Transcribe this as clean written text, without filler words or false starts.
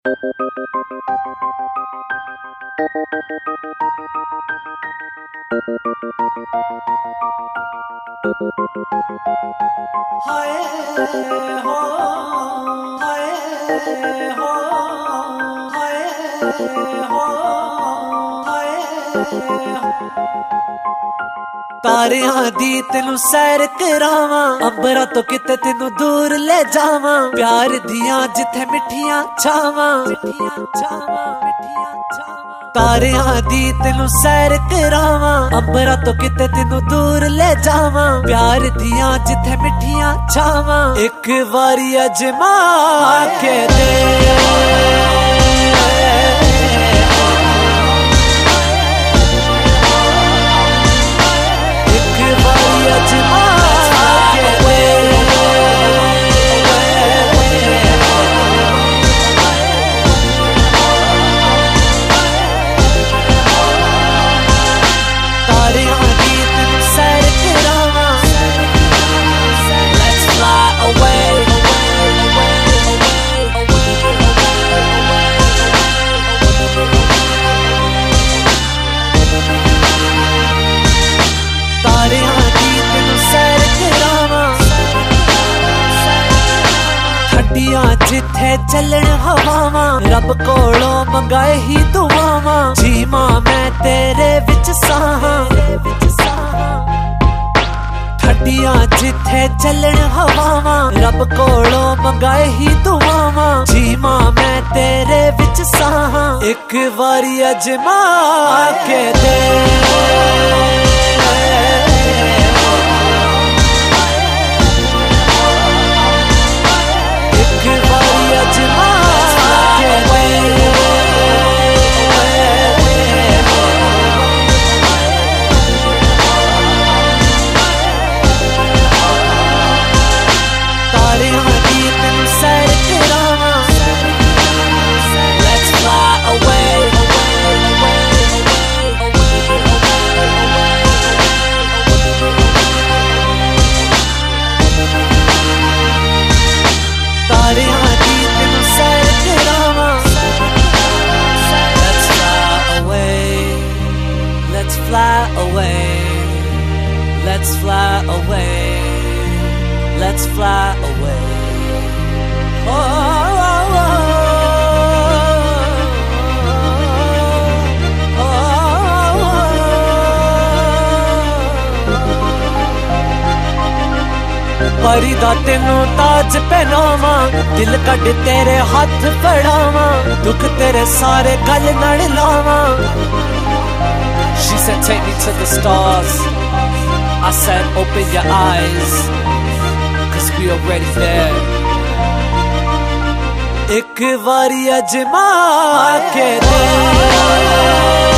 हाय हो हाय हो हाय हो हाय तारियां दी तेनू सैर करावां अंबरा तो किते तेनू दूर ले जावां प्यार दियां जिथे मिठियां छावां तारियां दी तेनू सैर करावां अंबरा तो किते तेनू दूर ले जावां प्यार दियां जिथे मिठियां छावां एक बारी अजमा के दे जिथे चलन हवावां रब कोलों मंगाए ही दुआवां जीवां मैं तेरे विच साहां ठड्डियां जिथे चलन हवावां रब कोलों मंगाए ही दुआवां जीवां मैं तेरे विच साहां एक बारी अजमा के दे fly away, let's fly away, let's fly away. Oh, oh, oh, oh, oh, oh. परी दा तेनू ताज पहनावां दिल कड तेरे हाथ फड़ावां दुख तेरे सारे गल नाल लावां She said, take me to the stars. I said, open your eyes, 'cause we already there. एक बारी अजमा के दे